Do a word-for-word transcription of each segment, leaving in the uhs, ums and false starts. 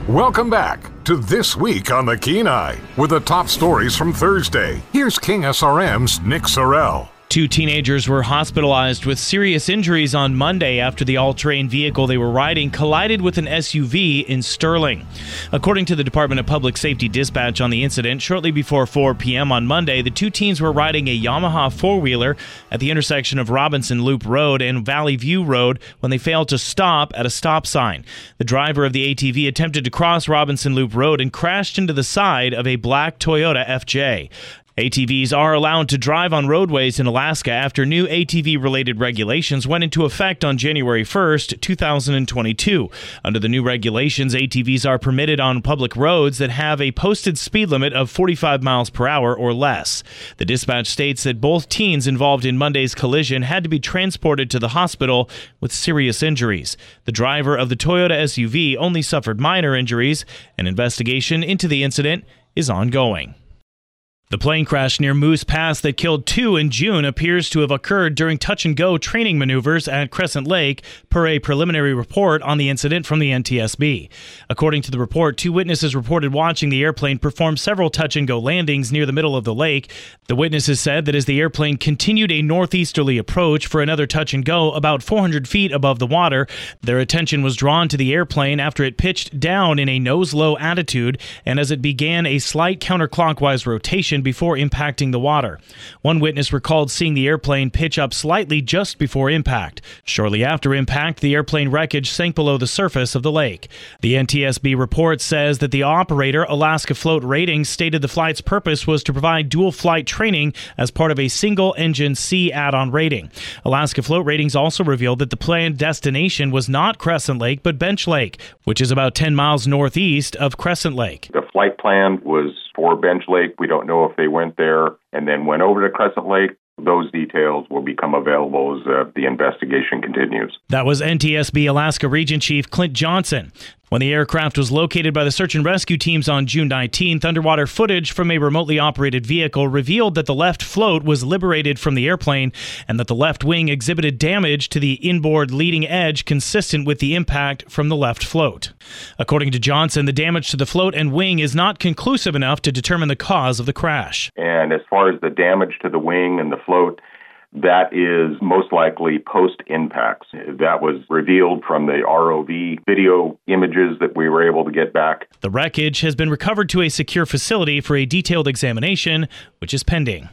Welcome back to This Week on the Kenai with the top stories from Thursday. Here's King S R M's Nick Sorrell. Two teenagers were hospitalized with serious injuries on Monday after the all-terrain vehicle they were riding collided with an S U V in Sterling. According to the Department of Public Safety dispatch on the incident, shortly before four p.m. on Monday, the two teens were riding a Yamaha four-wheeler at the intersection of Robinson Loop Road and Valley View Road when they failed to stop at a stop sign. The driver of the A T V attempted to cross Robinson Loop Road and crashed into the side of a black Toyota F J. A T Vs are allowed to drive on roadways in Alaska after new A T V-related regulations went into effect on January first, two thousand twenty-two. Under the new regulations, A T Vs are permitted on public roads that have a posted speed limit of forty-five miles per hour or less. The dispatch states that both teens involved in Monday's collision had to be transported to the hospital with serious injuries. The driver of the Toyota S U V only suffered minor injuries. An investigation into the incident is ongoing. The plane crash near Moose Pass that killed two in June appears to have occurred during touch-and-go training maneuvers at Crescent Lake, per a preliminary report on the incident from the N T S B. According to the report, two witnesses reported watching the airplane perform several touch-and-go landings near the middle of the lake. The witnesses said that as the airplane continued a northeasterly approach for another touch-and-go about four hundred feet above the water, their attention was drawn to the airplane after it pitched down in a nose-low attitude and as it began a slight counterclockwise rotation before impacting the water. One witness recalled seeing the airplane pitch up slightly just before impact. Shortly after impact, the airplane wreckage sank below the surface of the lake. The N T S B report says that the operator, Alaska Float Ratings, stated the flight's purpose was to provide dual flight training as part of a single-engine C add-on rating. Alaska Float Ratings also revealed that the planned destination was not Crescent Lake, but Bench Lake, which is about ten miles northeast of Crescent Lake. The flight plan was for Bench Lake. We don't know if they went there and then went over to Crescent Lake. Those details will become available as uh, the investigation continues. That was N T S B Alaska Region Chief Clint Johnson. When the aircraft was located by the search and rescue teams on June nineteenth, underwater footage from a remotely operated vehicle revealed that the left float was liberated from the airplane and that the left wing exhibited damage to the inboard leading edge consistent with the impact from the left float. According to Johnson, the damage to the float and wing is not conclusive enough to determine the cause of the crash. And as far as the damage to the wing and the float, that is most likely post-impacts. That was revealed from the R O V video images that we were able to get back. The wreckage has been recovered to a secure facility for a detailed examination, which is pending.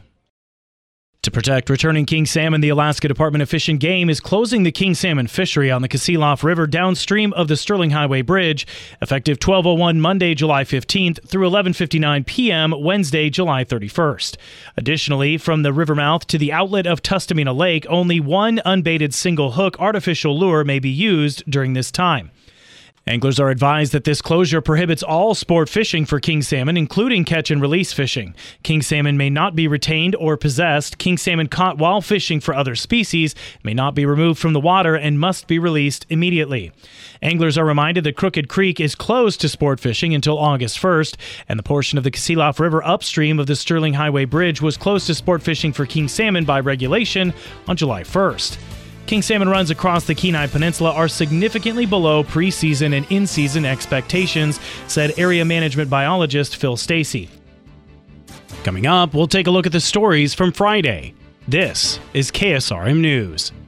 To protect returning king salmon, the Alaska Department of Fish and Game is closing the king salmon fishery on the Kasilof River downstream of the Sterling Highway Bridge, effective twelve oh one Monday, July fifteenth through eleven fifty-nine p.m. Wednesday, July thirty-first. Additionally, from the river mouth to the outlet of Tustamina Lake, only one unbaited single hook artificial lure may be used during this time. Anglers are advised that this closure prohibits all sport fishing for king salmon, including catch and release fishing. King salmon may not be retained or possessed. King salmon caught while fishing for other species may not be removed from the water and must be released immediately. Anglers are reminded that Crooked Creek is closed to sport fishing until August first, and the portion of the Kasilof River upstream of the Sterling Highway Bridge was closed to sport fishing for king salmon by regulation on July first. King salmon runs across the Kenai Peninsula are significantly below preseason and in-season expectations, said area management biologist Phil Stacy. Coming up, we'll take a look at the stories from Friday. This is K S R M News.